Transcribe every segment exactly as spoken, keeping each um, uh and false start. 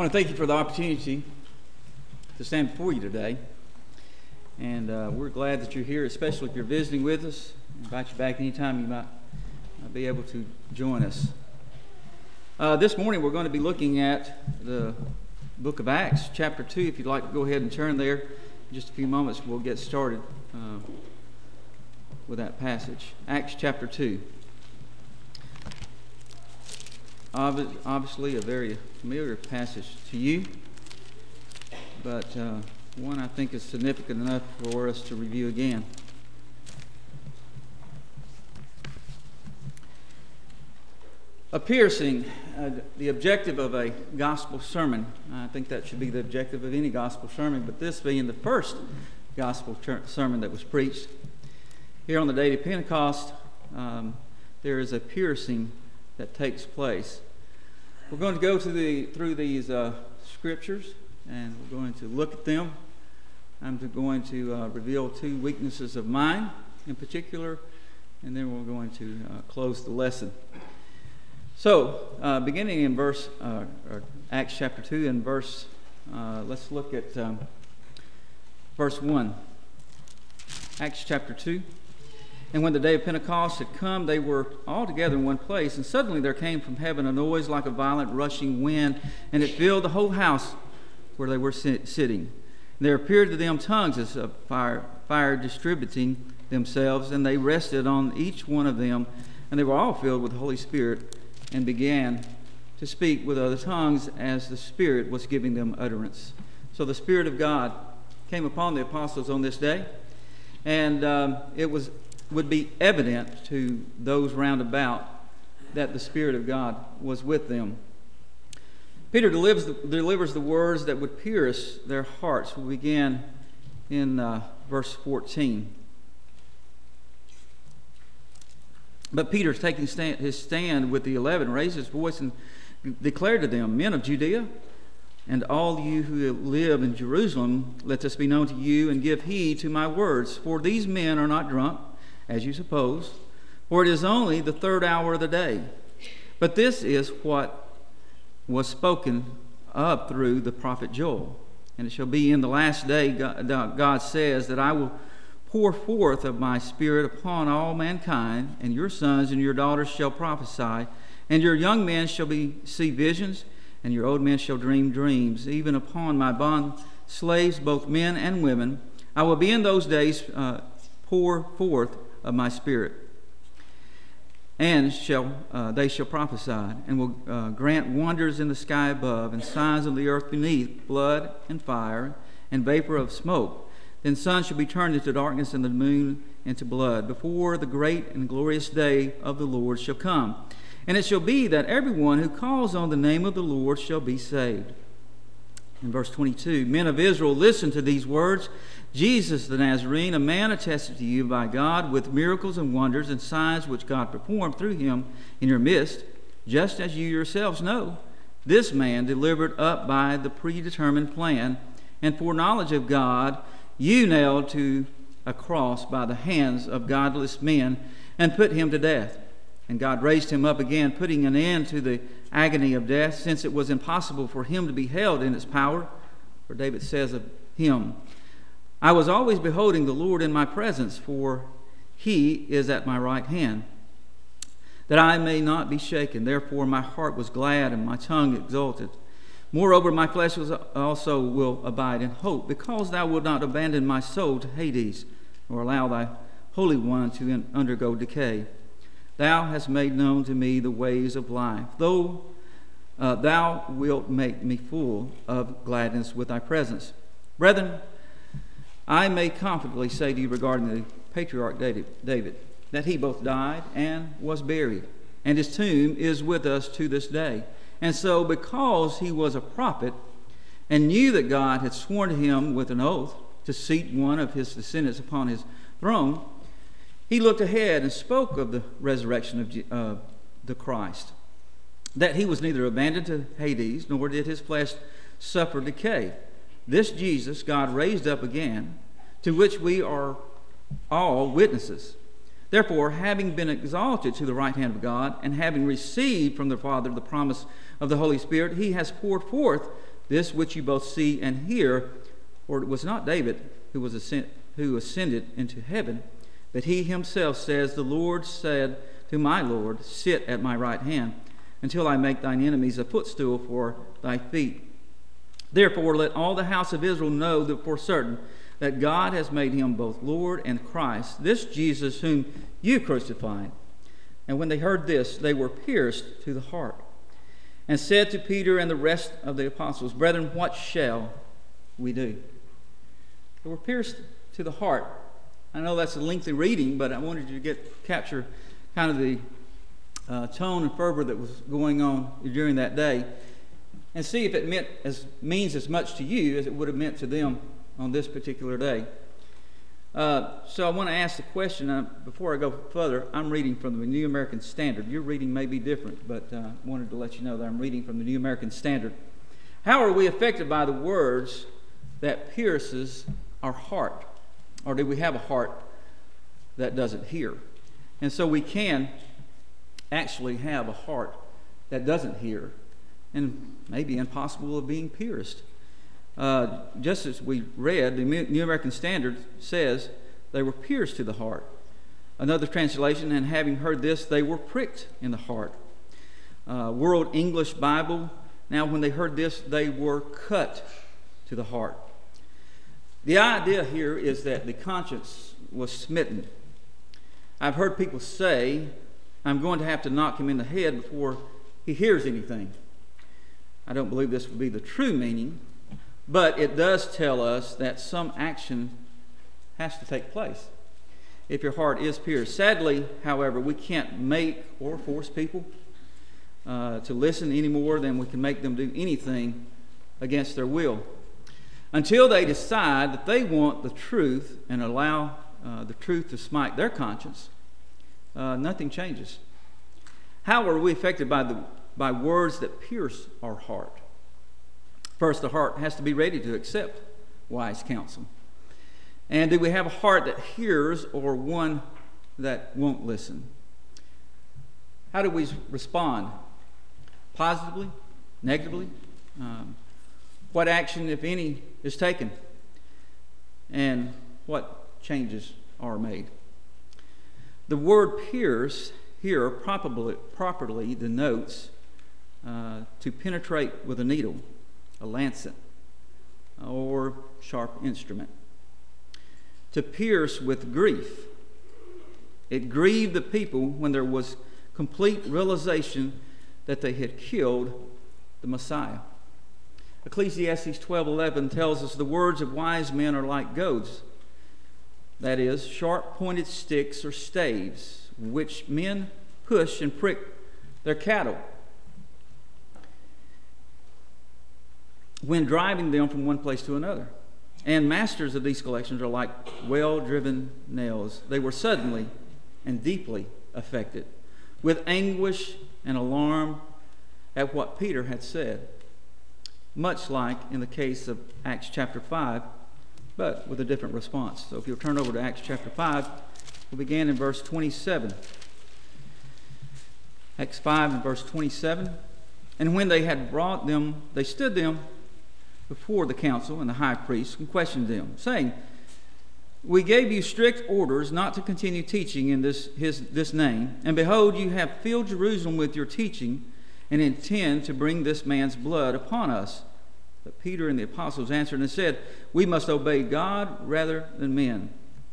want to thank you for the opportunity to stand before you today. And uh, we're glad that you're here, especially if you're visiting with us. I invite you back anytime you might uh, be able to join us. Uh, this morning we're going to be looking at the book of Acts, chapter two. If you'd like to go ahead and turn there, in just a few moments we'll get started uh, with that passage. Acts chapter two. Obviously a very familiar passage to you, but uh, one I think is significant enough for us to review again. A piercing, uh, the objective of a gospel sermon. I think that should be the objective of any gospel sermon, but this being the first gospel ter- sermon that was preached. Here on the day of Pentecost, um, there is a piercing that takes place. We're going to go to the, through these uh, scriptures, and we're going to look at them. I'm going to uh, reveal two weaknesses of mine in particular, and then we're going to uh, close the lesson. So, uh, beginning in verse, uh, or Acts chapter two, and verse, uh, let's look at um, verse one. Acts chapter two. And when the day of Pentecost had come, they were all together in one place, and suddenly there came from heaven a noise like a violent rushing wind, and it filled the whole house where they were sit- sitting. And there appeared to them tongues as of fire, fire distributing themselves, and they rested on each one of them, and they were all filled with the Holy Spirit, and began to speak with other tongues as the Spirit was giving them utterance. So the Spirit of God came upon the apostles on this day, and um, it was would be evident to those round about that the Spirit of God was with them. Peter delivers the, delivers the words that would pierce their hearts. We begin in uh, verse fourteen. But Peter, taking stand, his stand with the eleven, raised his voice and declared to them, "Men of Judea, and all you who live in Jerusalem, let this be known to you, and give heed to my words. For these men are not drunk, as you suppose, for it is only the third hour of the day. But this is what was spoken of through the prophet Joel. And it shall be in the last day, God says, that I will pour forth of my Spirit upon all mankind, and your sons and your daughters shall prophesy, and your young men shall be see visions, and your old men shall dream dreams. Even upon my bond slaves, both men and women, I will be in those days uh, pour forth of my Spirit, and shall uh, they shall prophesy, and will uh, grant wonders in the sky above, and signs on the earth beneath, blood and fire and vapor of smoke. Then sun shall be turned into darkness, and the moon into blood, before the great and glorious day of the Lord shall come. And it shall be that everyone who calls on the name of the Lord shall be saved." In verse twenty-two, "Men of Israel, listen to these words. Jesus the Nazarene, a man attested to you by God with miracles and wonders and signs which God performed through him in your midst, just as you yourselves know. This man delivered up by the predetermined plan and foreknowledge of God, you nailed to a cross by the hands of godless men and put him to death. And God raised him up again, putting an end to the agony of death, since it was impossible for him to be held in its power. For David says of him, I was always beholding the Lord in my presence, for he is at my right hand, that I may not be shaken. Therefore my heart was glad and my tongue exulted. Moreover, my flesh was also will abide in hope, because thou wilt not abandon my soul to Hades, nor allow thy Holy One to undergo decay. Thou hast made known to me the ways of life. Though uh, thou wilt make me full of gladness with thy presence. Brethren, I may confidently say to you regarding the patriarch David, that he both died and was buried, and his tomb is with us to this day. And so, because he was a prophet, and knew that God had sworn to him with an oath to seat one of his descendants upon his throne, he looked ahead and spoke of the resurrection of uh, the Christ, that he was neither abandoned to Hades, nor did his flesh suffer decay. This Jesus God raised up again, to which we are all witnesses. Therefore, having been exalted to the right hand of God, and having received from the Father the promise of the Holy Spirit, he has poured forth this which you both see and hear, for it was not David who was ascend, who ascended into heaven, but he himself says, the Lord said to my Lord, sit at my right hand, until I make thine enemies a footstool for thy feet. Therefore let all the house of Israel know that for certain that God has made him both Lord and Christ, this Jesus whom you crucified. And when they heard this, they were pierced to the heart, and said to Peter and the rest of the apostles, Brethren, what shall we do? They were pierced to the heart. I know that's a lengthy reading, but I wanted you to get capture kind of the uh, tone and fervor that was going on during that day, and see if it meant as means as much to you as it would have meant to them on this particular day. Uh, so I want to ask the question, uh, before I go further. I'm reading from the New American Standard. Your reading may be different, but I uh, wanted to let you know that I'm reading from the New American Standard. How are we affected by the words that pierces our heart? Or do we have a heart that doesn't hear? And so we can actually have a heart that doesn't hear, and maybe impossible of being pierced. Uh, just as we read, the New American Standard says they were pierced to the heart. Another translation, and having heard this, they were pricked in the heart. Uh, World English Bible, now when they heard this, they were cut to the heart. The idea here is that the conscience was smitten. I've heard people say, I'm going to have to knock him in the head before he hears anything. I don't believe this would be the true meaning, but it does tell us that some action has to take place if your heart is pierced. Sadly, however, we can't make or force people uh, to listen any more than we can make them do anything against their will, until they decide that they want the truth and allow uh, the truth to smite their conscience. Uh, nothing changes. How are we affected by the by words that pierce our heart? First, the heart has to be ready to accept wise counsel. And do we have a heart that hears, or one that won't listen? How do we respond? Positively? Negatively? Um, what action, if any, is taken? And what changes are made? The word pierce here properly, properly denotes uh, to penetrate with a needle, a lancet, or sharp instrument. To pierce with grief. It grieved the people when there was complete realization that they had killed the Messiah. Ecclesiastes twelve eleven tells us the words of wise men are like goads, that is, sharp-pointed sticks or staves, which men push and prick their cattle when driving them from one place to another. And masters of these collections are like well-driven nails. They were suddenly and deeply affected with anguish and alarm at what Peter had said, much like in the case of Acts chapter five, but with a different response. So if you'll turn over to Acts chapter five, we'll begin in verse twenty-seven. Acts five and verse twenty-seven. And when they had brought them, they stood them before the council and the high priest and questioned them, saying, We gave you strict orders not to continue teaching in this, his, this name, and behold, you have filled Jerusalem with your teaching, and intend to bring this man's blood upon us. But Peter and the apostles answered and said, We must obey God rather than men.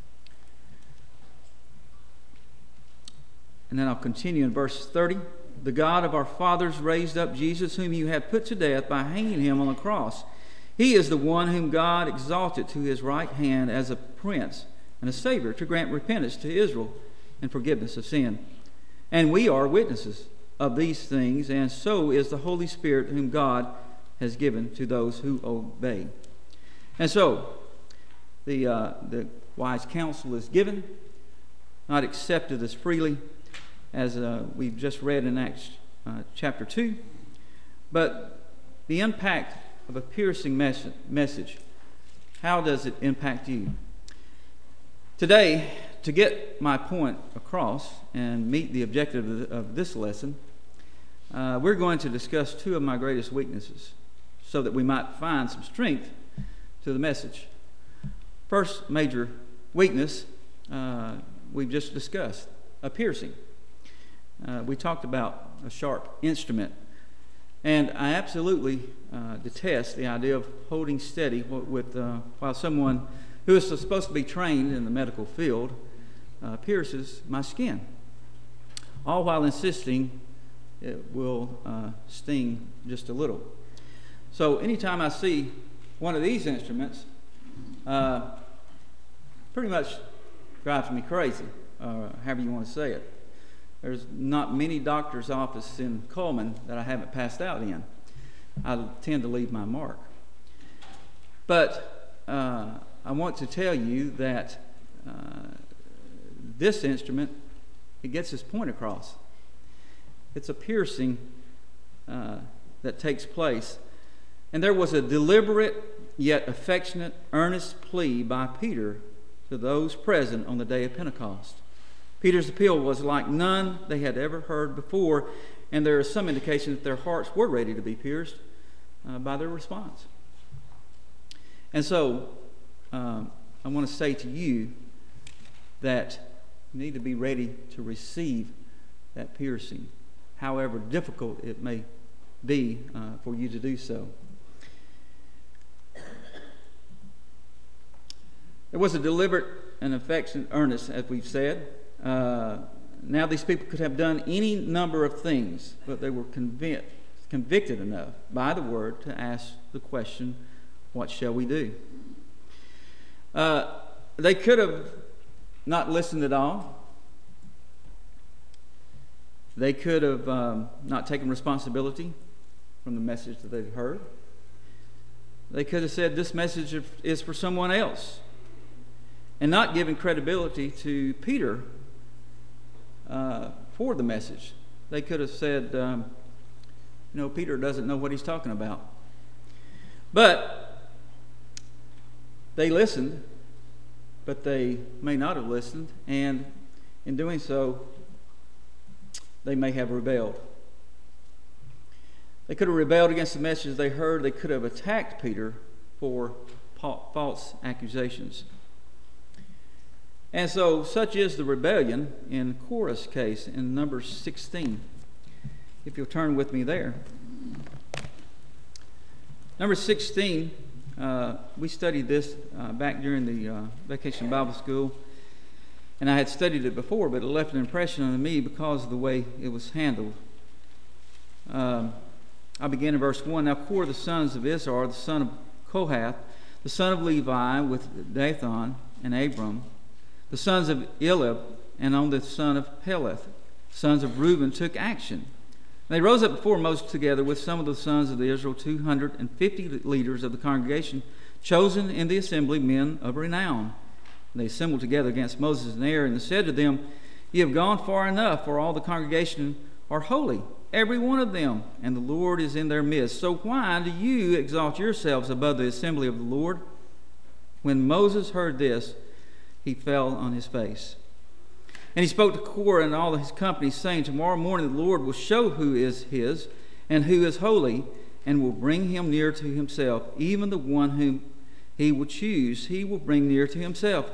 And then I'll continue in verse thirty. The God of our fathers raised up Jesus, whom you have put to death by hanging him on the cross. He is the one whom God exalted to his right hand as a prince and a savior, to grant repentance to Israel and forgiveness of sin. And we are witnesses of these things, and so is the Holy Spirit, whom God has given to those who obey. And so, the, uh, the wise counsel is given, not accepted as freely as uh, we've just read in Acts uh, chapter two, but the impact of a piercing mes- message. How does it impact you? Today, to get my point across and meet the objective of, the, of this lesson, uh, we're going to discuss two of my greatest weaknesses: so that we might find some strength to the message. First major weakness uh, we've just discussed, a piercing. Uh, we talked about a sharp instrument. And I absolutely uh, detest the idea of holding steady with uh, while someone who is supposed to be trained in the medical field uh, pierces my skin, all while insisting it will uh, sting just a little. So anytime I see one of these instruments, uh, pretty much drives me crazy, uh, however you want to say it. There's not many doctor's offices in Coleman that I haven't passed out in. I tend to leave my mark. But uh, I want to tell you that uh, this instrument, it gets its point across. It's a piercing uh, that takes place. And there was a deliberate yet affectionate, earnest plea by Peter to those present on the day of Pentecost. Peter's appeal was like none they had ever heard before, and there is some indication that their hearts were ready to be pierced uh, by their response. And so, um, I want to say to you that you need to be ready to receive that piercing, however difficult it may be uh, for you to do so. There was a deliberate and affectionate earnest, as we've said. Uh, now these people could have done any number of things, but they were convinced, convicted enough by the word to ask the question, what shall we do? Uh, they could have not listened at all. They could have um, not taken responsibility from the message that they'd heard. They could have said this message is for someone else and not given credibility to Peter uh, for the message. They could have said, um, you know, Peter doesn't know what he's talking about. But they listened, but they may not have listened, and in doing so, they may have rebelled. They could have rebelled against the message they heard. They could have attacked Peter for false accusations. And so, such is the rebellion in Korah's case in Numbers sixteen. If you'll turn with me there. Number sixteen, uh, we studied this uh, back during the uh, Vacation Bible School. And I had studied it before, but it left an impression on me because of the way it was handled. Um, I begin in verse one. Now Korah, the sons of Issachar, the son of Kohath, the son of Levi, with Dathan and Abram, the sons of Eliab, and on the son of Peleth, sons of Reuben, took action. They rose up before Moses together with some of the sons of Israel, two hundred fifty leaders of the congregation, chosen in the assembly, men of renown. They assembled together against Moses and Aaron and said to them, "Ye have gone far enough, for all the congregation are holy, every one of them, and the Lord is in their midst. So why do you exalt yourselves above the assembly of the Lord?" When Moses heard this, he fell on his face. And he spoke to Korah and all his company, saying, "Tomorrow morning the Lord will show who is his and who is holy, and will bring him near to himself, even the one whom he will choose. He will bring near to himself.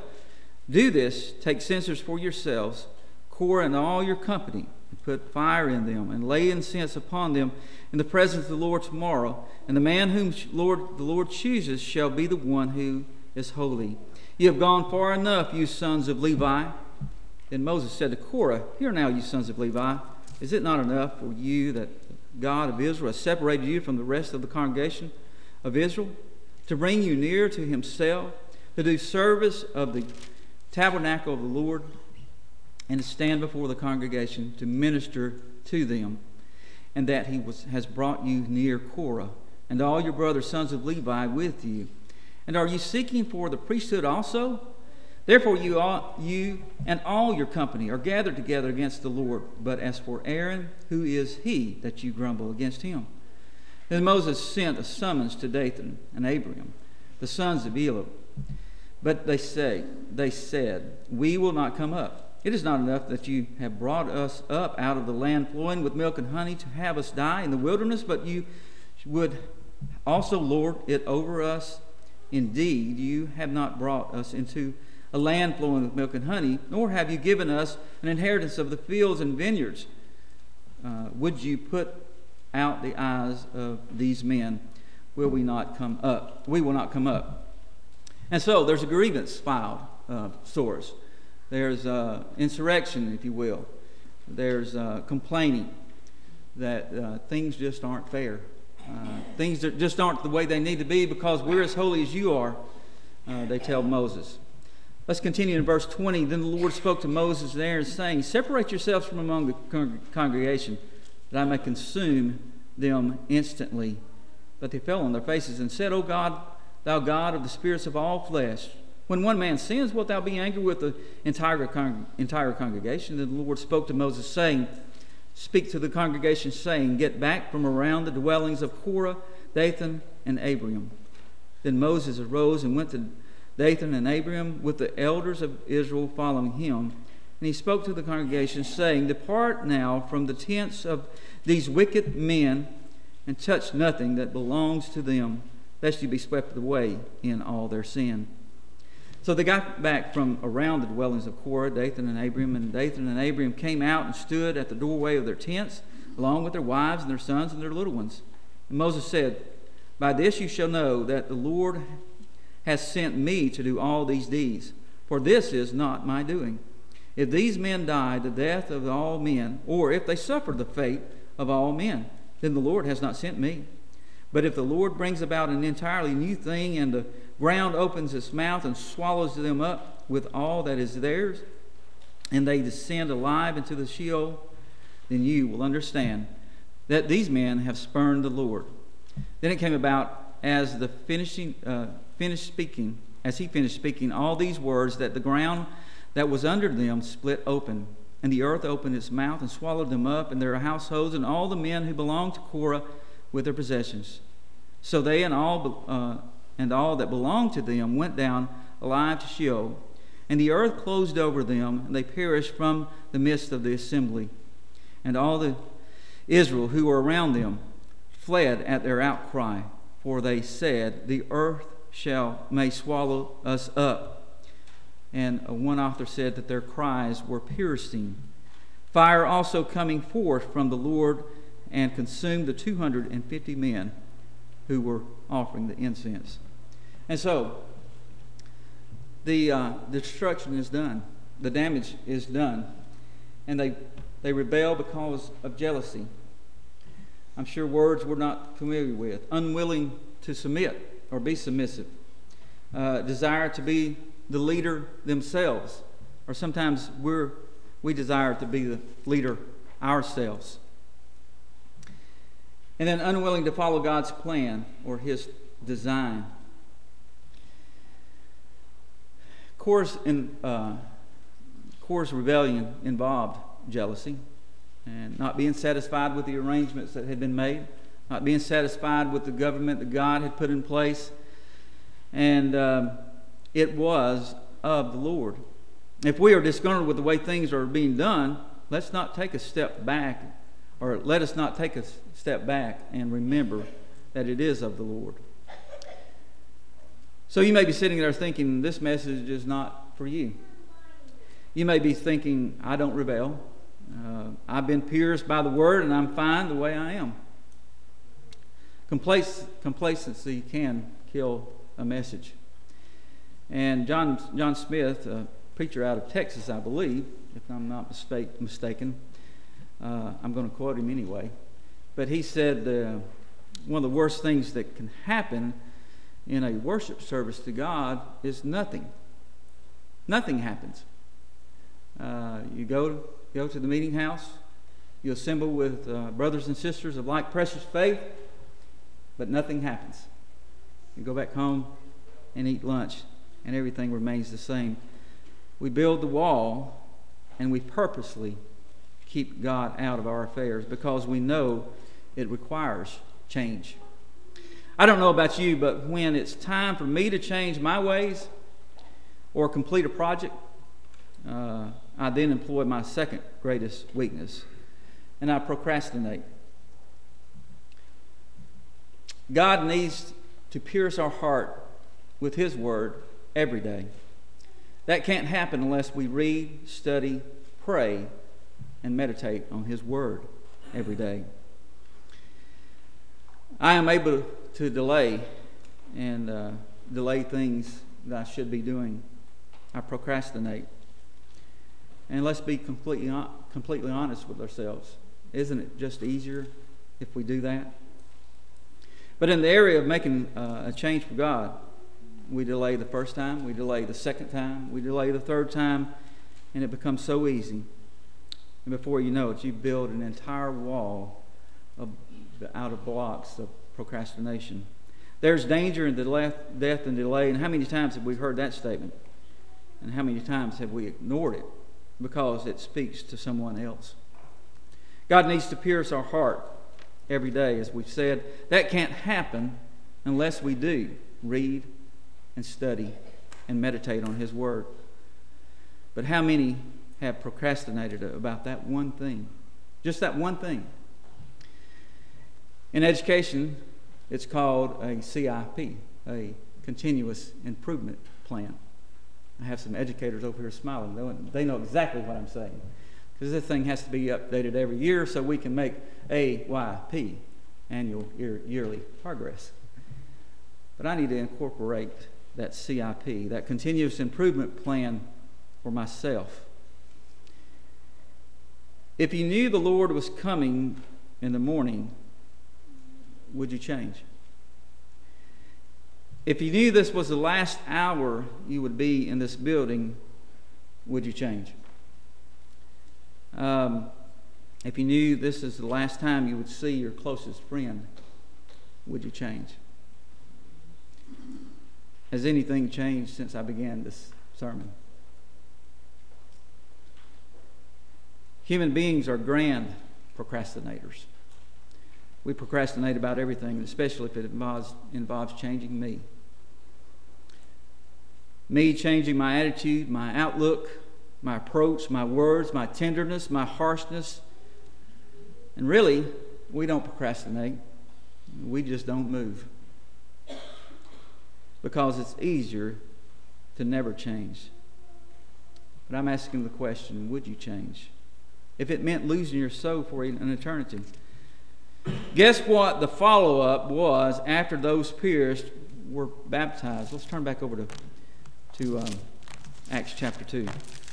Do this, take censers for yourselves, Korah and all your company, and put fire in them, and lay incense upon them in the presence of the Lord tomorrow. And the man whom Lord, the Lord chooses shall be the one who is holy. You have gone far enough, you sons of Levi." Then Moses said to Korah, "Hear now, you sons of Levi, is it not enough for you that God of Israel has separated you from the rest of the congregation of Israel, to bring you near to himself, to do service of the tabernacle of the Lord, and to stand before the congregation to minister to them, and that he was, has brought you near Korah, and all your brothers, sons of Levi, with you? And are you seeking for the priesthood also? Therefore you, all, you and all your company are gathered together against the Lord. But as for Aaron, who is he that you grumble against him?" Then Moses sent a summons to Dathan and Abiram, the sons of Eliab. But they say, they said, "We will not come up. It is not enough that you have brought us up out of the land flowing with milk and honey to have us die in the wilderness, but you would Also lord it over us. Indeed, you have not brought us into a land flowing with milk and honey, nor have you given us an inheritance of the fields and vineyards. Uh, would you put out the eyes of these men? Will we not come up? We will not come up. And so there's a grievance filed, uh, source. There's uh, insurrection, if you will. There's uh, complaining that uh, things just aren't fair. Uh, things that just aren't the way they need to be because we're as holy as you are, uh, they tell Moses. Let's continue in verse twenty. Then the Lord spoke to Moses and Aaron, saying, separate yourselves from among the con- congregation, that I may consume them instantly. But they fell on their faces and said, O God, thou God of the spirits of all flesh, when one man sins, wilt thou be angry with the entire, con- entire congregation? Then the Lord spoke to Moses, saying, speak to the congregation, saying, get back from around the dwellings of Korah, Dathan, and Abiram. Then Moses arose and went to Dathan and Abiram with the elders of Israel following him. And he spoke to the congregation, saying, depart now from the tents of these wicked men, and touch nothing that belongs to them, lest you be swept away in all their sin. So they got back from around the dwellings of Korah, Dathan, and Abiram, and Dathan and Abiram came out and stood at the doorway of their tents, along with their wives and their sons and their little ones. And Moses said, by this you shall know that the Lord has sent me to do all these deeds, for this is not my doing. If these men die the death of all men, or if they suffer the fate of all men, then the Lord has not sent me. But if the Lord brings about an entirely new thing, and the ground opens its mouth and swallows them up with all that is theirs, and they descend alive into the Sheol, then you will understand that these men have spurned the Lord. Then it came about as the finishing, uh, finished speaking, as he finished speaking all these words, that the ground that was under them split open, and the earth opened its mouth and swallowed them up and their households and all the men who belonged to Korah with their possessions. So they and all uh, and all that belonged to them went down alive to Sheol, and the earth closed over them, and they perished from the midst of the assembly. And all the Israel who were around them fled at their outcry, for they said, the earth shall may swallow us up. And one author said that their cries were piercing. Fire also coming forth from the Lord and consumed the two hundred fifty men who were offering the incense. And so, the, uh, the destruction is done. The damage is done. And they, they rebel because of jealousy. I'm sure words we're not familiar with. Unwilling to submit or be submissive. Uh, desire to be the leader themselves, or sometimes we're we desire to be the leader ourselves. And then unwilling to follow God's plan or his design. Korah's, in, uh, Korah's rebellion involved jealousy and not being satisfied with the arrangements that had been made, not being satisfied with the government that God had put in place. And um, it was of the Lord. If we are disgruntled with the way things are being done, let's not take a step back, or let us not take a step back and remember that it is of the Lord. So you may be sitting there thinking, this message is not for you. You may be thinking, I don't rebel. Uh, I've been pierced by the word and I'm fine the way I am. Complac- complacency can kill a message. And John John Smith, a preacher out of Texas, I believe, if I'm not mistake, mistaken, uh, I'm going to quote him anyway, but he said uh, one of the worst things that can happen in a worship service to God is nothing. Nothing happens. Uh, you go, go to the meeting house, you assemble with uh, brothers and sisters of like precious faith, but nothing happens. You go back home and eat lunch, and everything remains the same. We build the wall, and we purposely keep God out of our affairs because we know it requires change. I don't know about you, but when it's time for me to change my ways or complete a project, uh, I then employ my second greatest weakness, and I procrastinate. God needs to pierce our heart with His Word every day. That can't happen unless we read, study, pray, and meditate on His Word every day. I am able to delay and uh, delay things that I should be doing. I procrastinate. And let's be completely completely honest with ourselves. Isn't it just easier if we do that? But in the area of making uh, a change for God, we delay the first time, we delay the second time, we delay the third time, and it becomes so easy. And before you know it, you build an entire wall of, out of blocks of procrastination. There's danger in the death and delay. And how many times have we heard that statement? And how many times have we ignored it because it speaks to someone else? God needs to pierce our heart every day, as we've said. That can't happen unless we do read and study and meditate on His Word. But how many have procrastinated about that one thing? Just that one thing. In education, it's called a C I P, a Continuous Improvement Plan. I have some educators over here smiling. They know exactly what I'm saying. Because this thing has to be updated every year so we can make A Y P, annual year, yearly progress. But I need to incorporate that C I P, that continuous improvement plan for myself. If you knew the Lord was coming in the morning, would you change? If you knew this was the last hour you would be in this building, would you change? Um, if you knew this is the last time you would see your closest friend, would you change? Has anything changed since I began this sermon? Human beings are grand procrastinators. We procrastinate about everything, especially if it involves, involves changing me. Me changing my attitude, my outlook, my approach, my words, my tenderness, my harshness. And really, we don't procrastinate. We just don't move. Because it's easier to never change. But I'm asking the question, would you change? If it meant losing your soul for an eternity. Guess what the follow-up was after those pierced were baptized? Let's turn back over to, to um, Acts chapter two.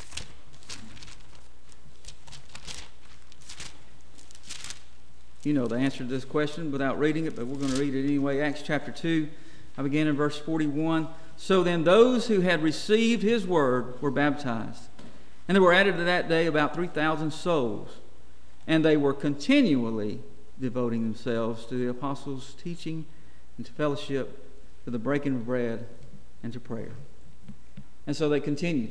You know the answer to this question without reading it, but we're going to read it anyway. Acts chapter two, I begin in verse forty-one. So then those who had received His word were baptized. And there were added to that day about three thousand souls. And they were continually devoting themselves to the apostles' teaching and to fellowship, to the breaking of bread and to prayer. And so they continued.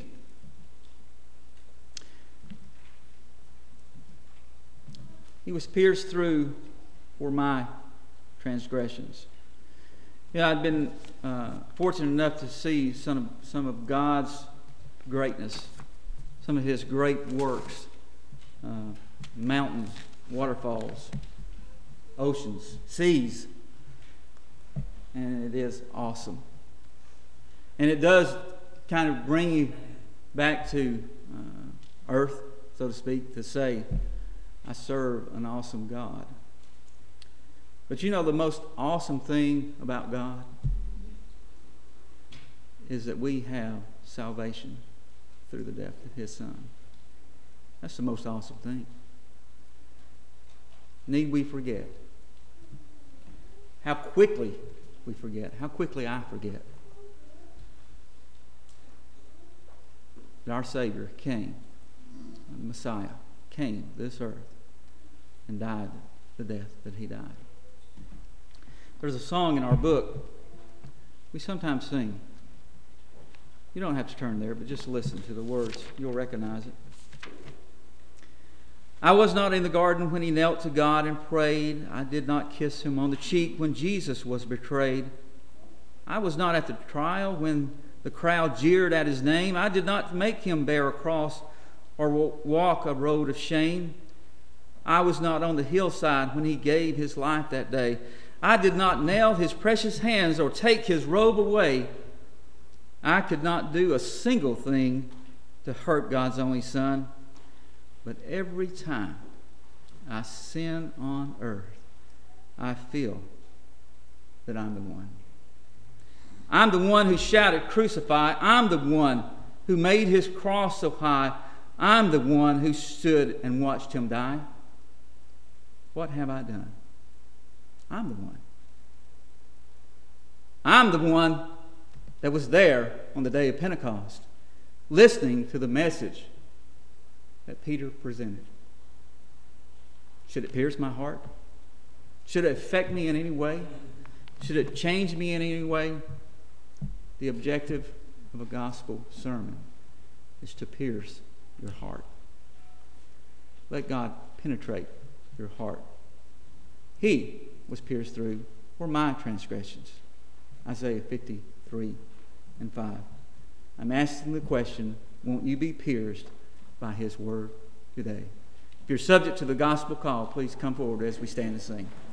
He was pierced through for my transgressions. Yeah, I'd been uh, fortunate enough to see some of, some of God's greatness, some of His great works, uh, mountains, waterfalls, oceans, seas, and it is awesome. And it does kind of bring you back to uh, earth, so to speak, to say, I serve an awesome God. But you know the most awesome thing about God is that we have salvation through the death of His Son. That's the most awesome thing. Need we forget? How quickly we forget. How quickly I forget. That our Savior came, the Messiah came to this earth and died the death that He died. There's a song in our book we sometimes sing. You don't have to turn there, but just listen to the words. You'll recognize it. I was not in the garden when He knelt to God and prayed. I did not kiss Him on the cheek when Jesus was betrayed. I was not at the trial when the crowd jeered at His name. I did not make Him bear a cross or walk a road of shame. I was not on the hillside when He gave His life that day. I did not nail his precious hands or take his robe away, I could not do a single thing to hurt God's only Son. But every time I sin on earth, I feel that I'm the one. I'm the one who shouted, "Crucify." I'm the one who made his cross so high. I'm the one who stood and watched him die. What have I done? I'm the one. I'm the one that was there on the day of Pentecost, listening to the message that Peter presented. Should it pierce my heart? Should it affect me in any way? Should it change me in any way? The objective of a gospel sermon is to pierce your heart. Let God penetrate your heart. He was pierced through for my transgressions. Isaiah fifty-three and five. I'm asking the question, won't you be pierced by his word today? If you're subject to the gospel call, please come forward as we stand and sing.